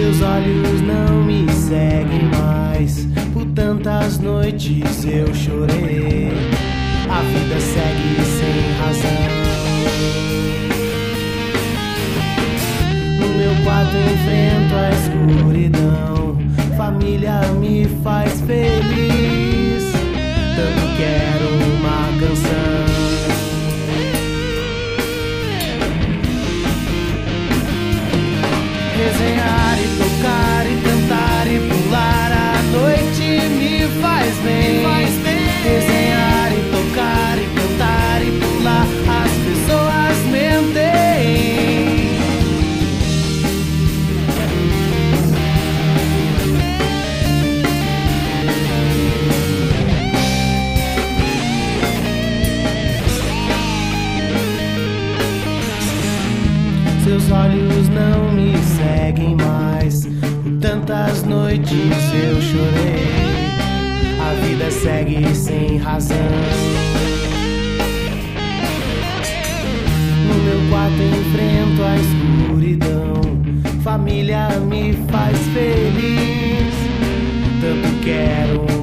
Seus olhos não me seguem mais. Por tantas noites eu chorei. A vida segue sem razão. No meu quarto enfrento a escuridão. Família me faz feliz. Tanto quero uma canção. Resenhar e tocar e cantar e pular. A noite me faz bem. Resenhar e tocar e cantar e pular. As pessoas mentem. Seus olhos não me seguem mais. Por tantas noites eu chorei. A vida segue sem razão. No meu quarto enfrento a escuridão. Família me faz feliz. Tanto quero